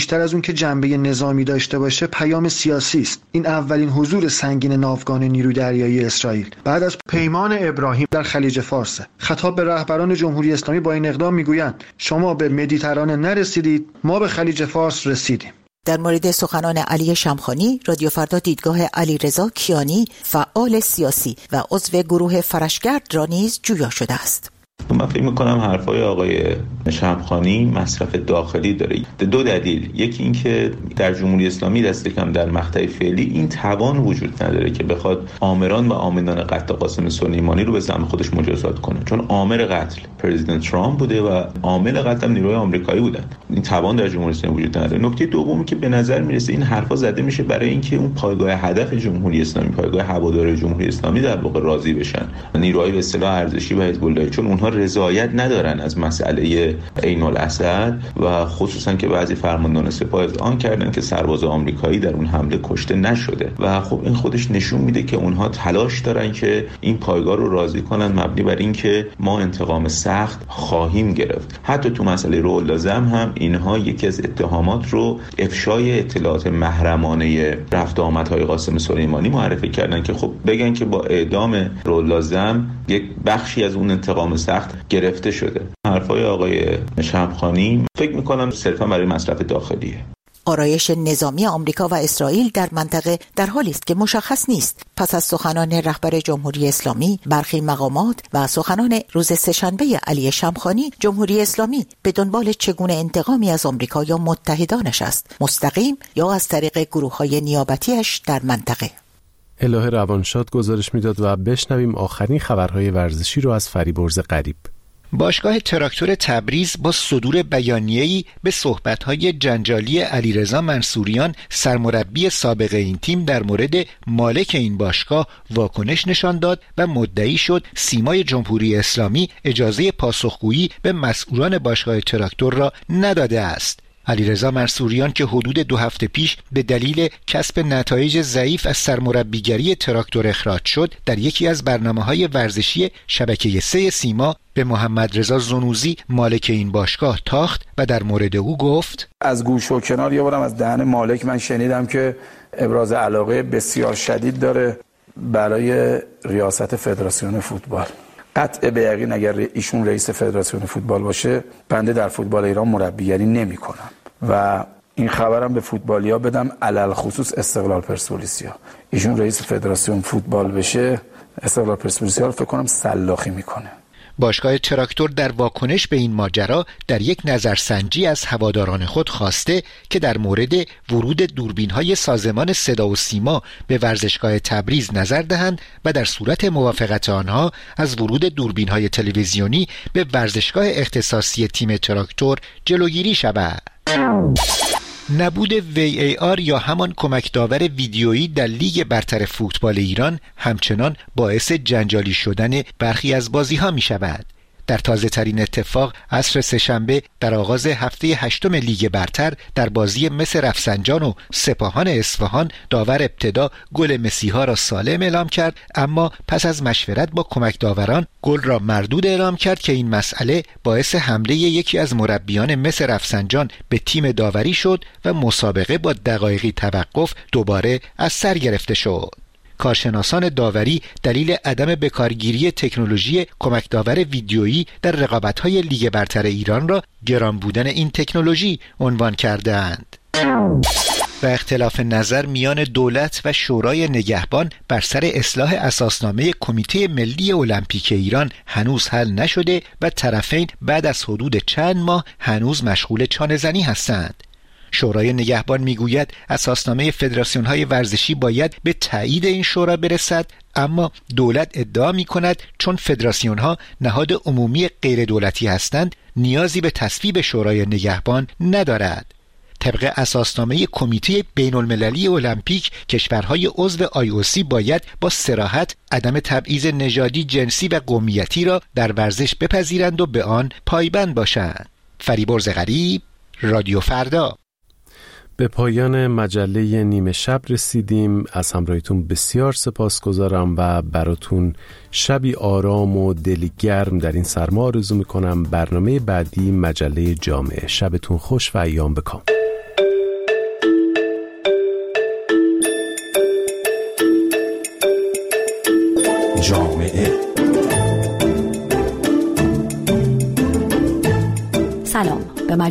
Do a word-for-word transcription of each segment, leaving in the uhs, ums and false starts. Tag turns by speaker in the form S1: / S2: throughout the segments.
S1: بیشتر از اون که جنبه نظامی داشته باشه پیام سیاسی است. این اولین حضور سنگین ناوگان نیروی دریایی اسرائیل بعد از پیمان ابراهیم در خلیج فارس. خطاب به رهبران جمهوری اسلامی با این اقدام میگویند شما به مدیترانه نرسیدید، ما به خلیج فارس رسیدیم.
S2: در مورد سخنان علی شمخانی، رادیو فردا دیدگاه علیرضا کیانی، فعال سیاسی و عضو گروه فرشگرد را نیز جویا شده است.
S3: من فکر میکنم حرفای آقای شمخانی مصرف داخلی داره. دو دلیل، یکی این که در جمهوری اسلامی دست کم در مقطع فعلی این توان وجود نداره که بخواد آمران و عاملان قتل قاسم سلیمانی رو به ذمه خودش مجازات کنه، چون عامل قتل پرزیدنت ترامپ بوده و عامل قتل هم نیروهای آمریکایی بودن. این توان در جمهوری اسلامی وجود نداره. نکته دومی که به نظر میرسه این حرفا زده میشه برای اینکه اون پایگاه هدف جمهوری اسلامی، پایگاه هوادار جمهوری اسلامی در واقع راضی بشن، نیروهای به اصطلاح ارزشی و حزب الله، چون اونها رضایت ندارن از مسئله عین الاسد و خصوصا که بعضی فرماندهان سپاه اذعان کردن که سرباز آمریکایی در اون حمله کشته نشده و خب این خودش نشون میده که اونها تلاش دارن که این پایگاه رو راضی کنن، مبنی بر این که ما انتقام سخت خواهیم گرفت. حتی تو مسئله رول لازم هم اینها یکی از اتهامات رو افشای اطلاعات محرمانه رفت و آمدهای قاسم سلیمانی معرفی کردن که خب بگن که با اعدام رول لازم یک بخشی از اون انتقام سخت گرفته شده. حرفای آقای شمخانی فکر میکنم صرفا برای مصرف داخلیه.
S2: آرایش نظامی آمریکا و اسرائیل در منطقه در حالی است که مشخص نیست. پس از سخنان رهبر جمهوری اسلامی، برخی مقامات و سخنان روز سه‌شنبه علی شمخانی، جمهوری اسلامی به دنبال چگونه انتقامی از آمریکا یا متحدانش است، مستقیم یا از طریق گروه‌های نیابتیش در منطقه.
S4: الهه روانشاد گزارش میداد و بشنویم آخرین خبرهای ورزشی رو از فریبرز غریب.
S5: باشگاه تراکتور تبریز با صدور بیانیه‌ای به صحبت‌های جنجالی علیرضا منصوریان، سرمربی سابق این تیم، در مورد مالک این باشگاه واکنش نشان داد و مدعی شد سیمای جمهوری اسلامی اجازه پاسخگویی به مسئولان باشگاه تراکتور را نداده است. علیرضا منصوریان که حدود دو هفته پیش به دلیل کسب نتایج ضعیف از سرمربیگری تراکتور اخراج شد، در یکی از برنامه‌های ورزشی شبکه سه سیما به محمد رضا زنوزی مالک این باشگاه تاخت و در مورد او گفت:
S6: از گوش و کنار یه بارم از دهن مالک من شنیدم که ابراز علاقه بسیار شدید داره برای ریاست فدراسیون فوتبال. قطع به یقین اگر ایشون رئیس فدراسیون فوتبال باشه، بنده در فوتبال ایران مربیگری نمی کنم و این خبرم به فوتبالیا بدم، علل خصوص استقلال پرسپولیسیا. ایشون رئیس فدراسیون فوتبال بشه، استقلال پرسپولیسیا رو فکر کنم سلاخی میکنه.
S5: باشگاه تراکتور در واکنش به این ماجرا در یک نظرسنجی از هواداران خود خواسته که در مورد ورود دوربین‌های سازمان صدا و سیما به ورزشگاه تبریز نظر دهند و در صورت موافقت آنها از ورود دوربین‌های تلویزیونی به ورزشگاه اختصاصی تیم تراکتور جلوگیری شود. نبود وی ای آر یا همان کمک داور ویدیویی در لیگ برتر فوتبال ایران همچنان باعث جنجالی شدن برخی از بازی‌ها می شود. در تازه ترین اتفاق عصر سه‌شنبه در آغاز هفته هشتم لیگ برتر در بازی مس رفسنجان و سپاهان اصفهان، داور ابتدا گل مسیحا را سالم اعلام کرد، اما پس از مشورت با کمک داوران گل را مردود اعلام کرد که این مسئله باعث حمله یکی از مربیان مس رفسنجان به تیم داوری شد و مسابقه با دقایقی توقف دوباره از سر گرفته شد. کارشناسان داوری دلیل عدم بکارگیری تکنولوژی کمک داور ویدیویی در رقابت‌های لیگ برتر ایران را گران بودن این تکنولوژی عنوان کرده‌اند. و اختلاف نظر میان دولت و شورای نگهبان بر سر اصلاح اساسنامه کمیته ملی المپیک ایران هنوز حل نشده و طرفین بعد از حدود چند ماه هنوز مشغول چانه‌زنی هستند. شورای نگهبان میگوید اساسنامه فدراسیون‌های ورزشی باید به تایید این شورا برسد، اما دولت ادعا می‌کند چون فدراسیون‌ها نهاد عمومی غیر دولتی هستند نیازی به تصویب شورای نگهبان ندارد. طبق اساسنامه کمیته بین‌المللی المپیک، کشورهای عضو آی او سی باید با صراحت عدم تبعیض نژادی، جنسی و قومیتی را در ورزش بپذیرند و به آن پایبند باشند. فریبرز غریب، رادیو فردا.
S4: به پایان مجله نیمه شب رسیدیم. از همراهیتون بسیار سپاسگزارم و براتون شبی آرام و دلی گرم در این سرما آرزو میکنم. برنامه بعدی مجله جامعه. شبتون خوش و ایام بکام.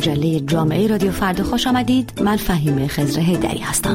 S7: مجله جامعه رادیو فردا خوش آمدید. من فهیمه خضر حیدری هستم.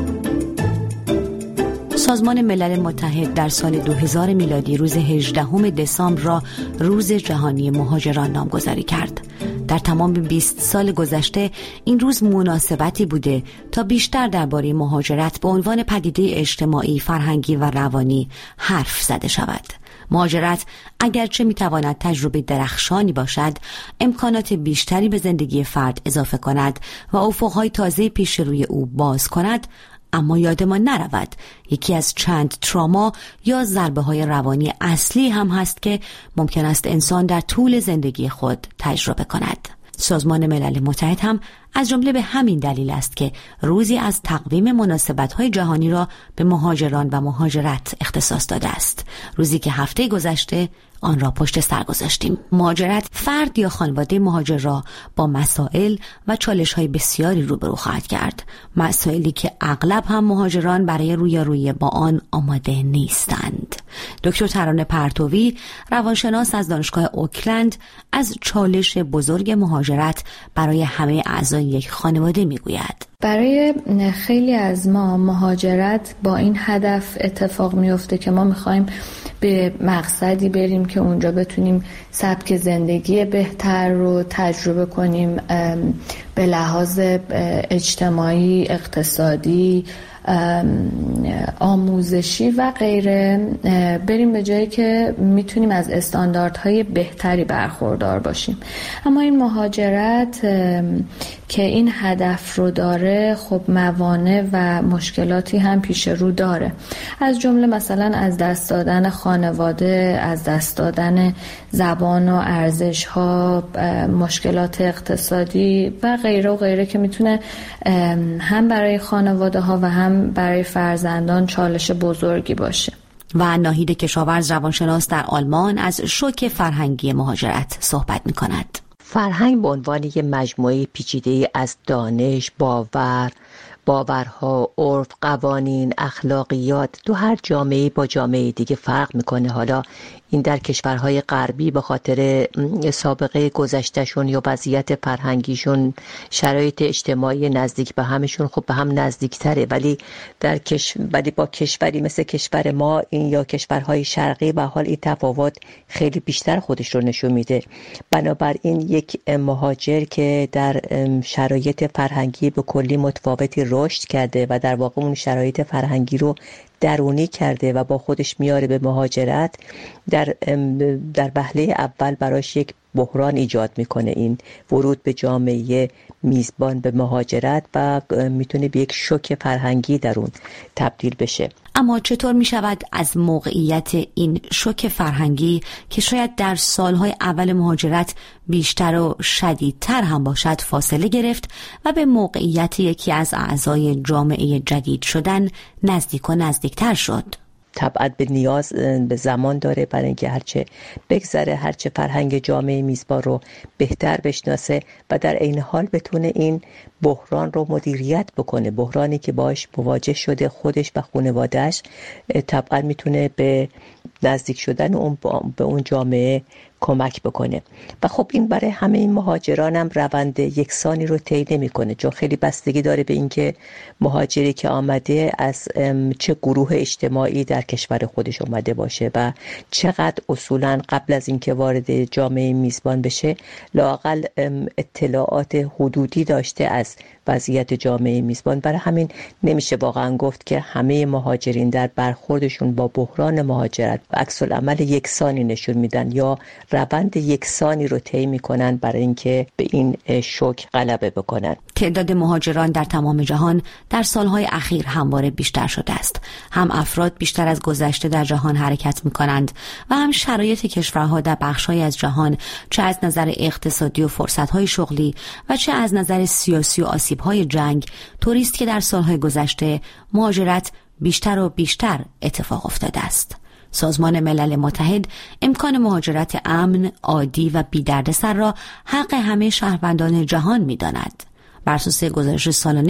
S7: سازمان ملل متحد در سال دو هزار میلادی روز هجدهم دسامبر را روز جهانی مهاجران نامگذاری کرد. در تمام بیست سال گذشته این روز مناسبتی بوده تا بیشتر درباره مهاجرت به عنوان پدیده اجتماعی، فرهنگی و روانی حرف زده شود. مهاجرت اگرچه میتواند تجربه درخشانی باشد، امکانات بیشتری به زندگی فرد اضافه کند و افقهای تازه پیش روی او باز کند، اما یادمان نرود یکی از چند تراما یا ضربه های روانی اصلی هم هست که ممکن است انسان در طول زندگی خود تجربه کند. سازمان ملل متحد هم از جمله به همین دلیل است که روزی از تقویم مناسبت‌های جهانی را به مهاجران و مهاجرت اختصاص داده است. روزی که هفته گذشته آن را پشت سر گذاشتیم. مهاجرت فرد یا خانواده مهاجر را با مسائل و چالش‌های بسیاری روبرو خواهد کرد. مسائلی که اغلب هم مهاجران برای رویارویی با آن آماده نیستند. دکتر ترانه پرتوی، روانشناس از دانشگاه اوکلند، از چالش بزرگ مهاجرت برای همه اعضای یک خانواده میگوید.
S8: برای خیلی از ما مهاجرت با این هدف اتفاق میفته که ما میخوایم به مقصدی بریم که اونجا بتونیم سبک زندگی بهتر رو تجربه کنیم، به لحاظ اجتماعی، اقتصادی، آموزشی و غیره بریم به جایی که میتونیم از استانداردهای بهتری برخوردار باشیم. اما این مهاجرت که این هدف رو داره خب موانع و مشکلاتی هم پیش رو داره، از جمله مثلا از دست دادن خانواده، از دست دادن زبان و ارزش‌ها، مشکلات اقتصادی و غیره و غیره که میتونه هم برای خانواده ها و هم برای فرزندان چالش بزرگی باشه.
S7: و ناهید کشاورز، روانشناس در آلمان، از شوک فرهنگی مهاجرت صحبت می کند.
S9: فرهنگ به عنوان یک مجموعه پیچیده از دانش، باور، باورها، عرف، قوانین، اخلاقیات تو هر جامعه با جامعه دیگه فرق میکنه. حالا این در کشورهای غربی به خاطر سابقه گذشتهشون یا وضعیت فرهنگیشون، شرایط اجتماعی نزدیک به همشون خب به هم نزدیکتره، ولی در کش... ولی با کشوری مثل کشور ما این یا کشورهای شرقی به حال این تفاوت خیلی بیشتر خودش رو نشون میده. بنابراین یک مهاجر که در شرایط فرهنگی به کلی متفاوتی رشد کرده و در واقع اون شرایط فرهنگی رو درونی کرده و با خودش میاره به مهاجرت، در در وهله اول براش یک بحران ایجاد میکنه این ورود به جامعه میزبان به مهاجرت و میتونه به یک شوک فرهنگی در اون تبدیل بشه.
S7: اما چطور می شود از موقعیت این شوک فرهنگی که شاید در سالهای اول مهاجرت بیشتر و شدیدتر هم باشد فاصله گرفت و به موقعیت یکی از اعضای جامعه جدید شدن نزدیک و نزدیکتر شد؟
S9: طبعا به نیاز به زمان داره برای اینکه هرچه بگذره، هرچه فرهنگ جامعه میزبان رو بهتر بشناسه و در عین حال بتونه این بحران رو مدیریت بکنه. بحرانی که باش مواجه شده خودش و خانواده‌اش طبعا میتونه به نزدیک شدن اون به اون جامعه کمک بکنه. و خب این برای همه این مهاجران هم روند یکسانی رو طی نمی‌کنه، چون خیلی بستگی داره به اینکه مهاجری که آمده از چه گروه اجتماعی در کشور خودش اومده باشه و چقدر اصولاً قبل از اینکه وارد جامعه میزبان بشه لااقل اطلاعات حدودی داشته از وضعیت جامعه میزبان. برای همین نمیشه واقعا گفت که همه مهاجرین در برخوردشون با بحران مهاجرت عکس العمل یکسانی نشون میدن یا روند یکسانی رو طی میکنن برای اینکه به این شوک غلبه بکنن.
S7: تعداد مهاجران در تمام جهان در سالهای اخیر همواره بیشتر شده است. هم افراد بیشتر از گذشته در جهان حرکت میکنند و هم شرایط کشورها در بخش‌های از جهان، چه از نظر اقتصادی و فرصت‌های شغلی و چه از نظر سیاسی و آسیب‌های جنگ، طوری است که در سالهای گذشته مهاجرت بیشتر و بیشتر اتفاق افتاده است. سازمان ملل متحد امکان مهاجرت امن، عادی و بی دردسر را حق همه شهروندان جهان می‌داند. بر اساس گزارش سالانه